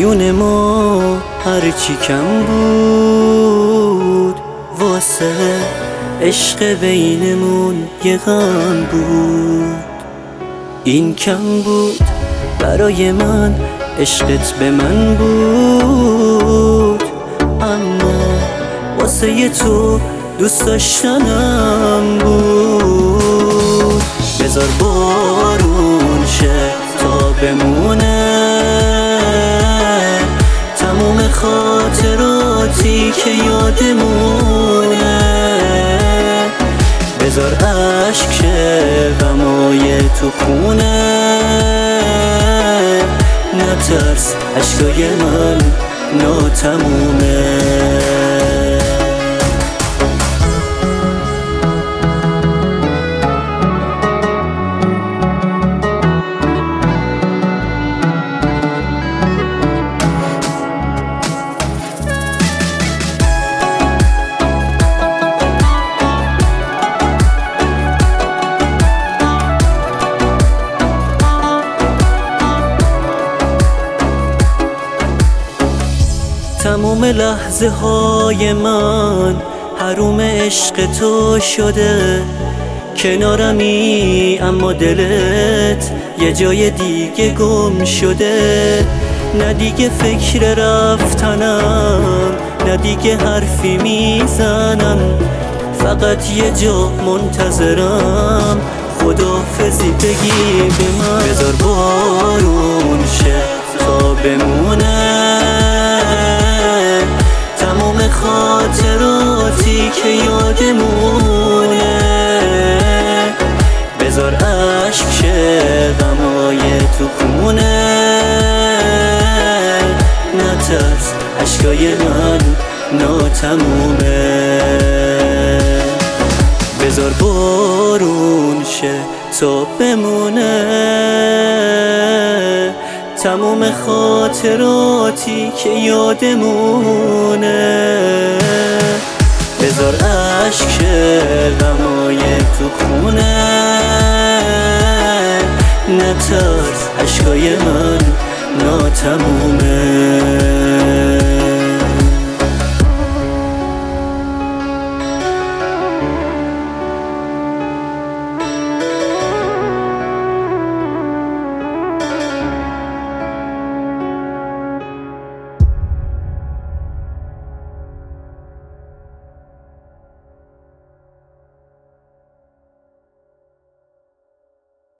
میون ما هرچی کم بود، واسه عشق بینمون یه غم بود. این کم بود برای من، عشقت به من بود، اما واسه تو دوست داشتنم بود. بذار بارون شه تا بمونه تموم خاطراتی که یادمونه. بذار عشق شه غمای تو خونه، نترس عشقای من ناتمومه. تموم لحظه های من حروم عشق تو شده، کنارمی اما دلت یه جای دیگه گم شده. نه دیگه فکر رفتنم، نه دیگه حرفی میزنم، فقط یه جا منتظرم خداحافظی بگی به من. بذار بارون شه تا بمونه تمام خاطراتی که یادمونه. بذار عشق شه غمای تو خونه، نترس عشقای من ناتمومه. بذار بارون شه تا بمونه تموم خاطراتی که یادمونه. بذار عشق شه غمای تو خونه، نترس عشقای من ناتمومه.